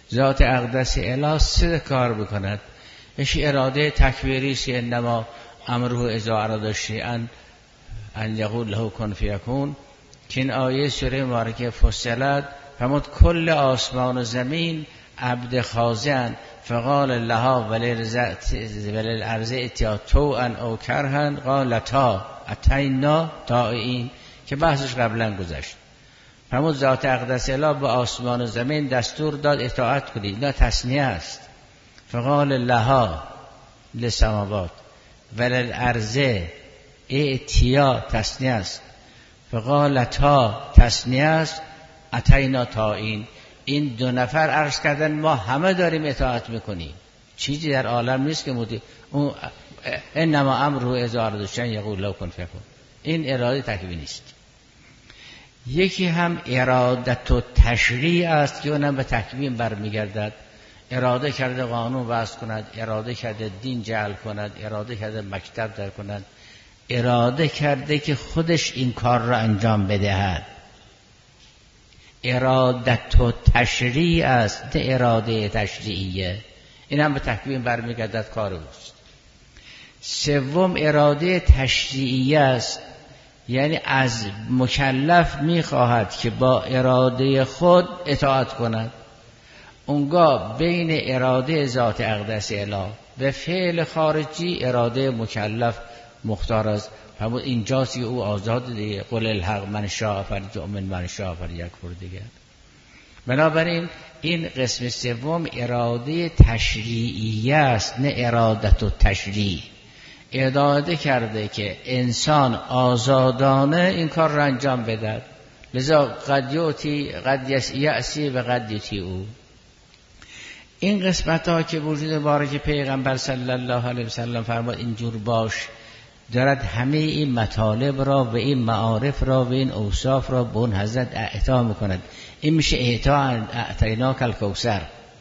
ذات اقدس اله سه کار بکند. اش اراده تکویری است که انما امره اذا اراد شیئا ان یقول له کن فیکون، که این آیه سوره مبارکه فصلت فرمود کل آسمان و زمین عبد خاضع فقال لها وللارض اتیا طوعا او کرها قالتا اتینا طائعین، که بحثش قبلا گذشت. فرمود ذات اقدس اله به آسمان و زمین دستور داد اطاعت کنید. نه تثنیه است. فقال لها للسماوات وللارض اتیا تثنیه است. فقالتا تثنیه است. اتینا طائعین. این دو نفر عرض کردن ما همه داریم اطاعت میکنیم. چیزی در عالم نیست که اون انما امره اذا اراد شیئا یقول له کن فیکون. این اراده تکوینی است. یکی هم ارادت و تشریع است که اونم به تکوین برمیگردد. اراده کرده قانون وضع کند، اراده کرده دین جعل کند، اراده کرده مکتب در کند، اراده کرده که خودش این کار را انجام بدهد. ارادت و تشریع است، نه اراده تشریعیه. این هم به تکوین برمیگردد، کار اوست. سوم اراده تشریعیه است، یعنی از مکلف میخواهد که با اراده خود اطاعت کند. اونگاه بین اراده ذات اقدس اله و فعل خارجی اراده مکلف مختار است. همون اینجاست که او آزاد دیگه. قل الحق من شاء فلیؤمن من شاء فلیکفر دیگه. بنابراین این قسم سوم اراده تشریعیه است، نه ارادت و تشریع. اراده کرده که انسان آزادانه این کار را انجام بدهد. لذا قد یأسی و قد یطیعو. این قسمت ها که وجود مبارک پیغمبر صلی الله علیه وسلم فرمود اینجور باش، دارد همه این مطالب را و این معارف را و این اوصاف را به اون حضرت اعطا میکند. این میشه اعطیناک الکوثر.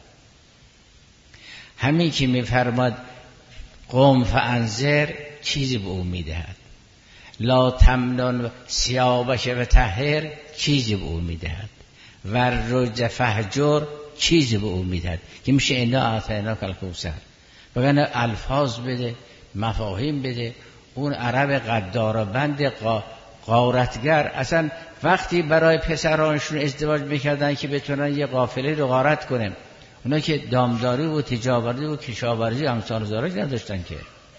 همین که میفرماد قم فانذر چیزی به او میدهد. لا تمنن ثیابک و طهر چیزی به او میدهد. ورج فهجر چیزی به او میدهد که میشه انا اعطیناک الکوثر. بگن الفاظ بده، مفاهیم بده. اون عرب غدار بند غارتگر اصلا وقتی برای پسرانشون ازدواج میکردن که بتونن یه قافله رو غارت کنن، اونا که دامداری و تجاوری و کشاورزی امثال زارج نداشتن که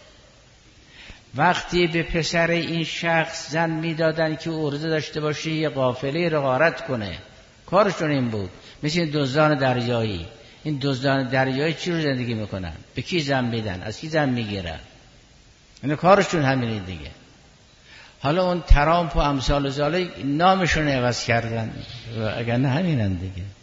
وقتی به پسر این شخص زن میدادن که عرضه داشته باشه یه قافله رو غارت کنه، کارشون این بود. مثل این دزدان دریایی. این دزدان دریایی چی رو زندگی میکنن؟ به کی زن میدن؟ از کی زن میگیرن؟ این کارشون همینه دیگه. حالا اون ترامپ و امثال ذالک نامشون عوض کردن، اگر نه همینن دیگه.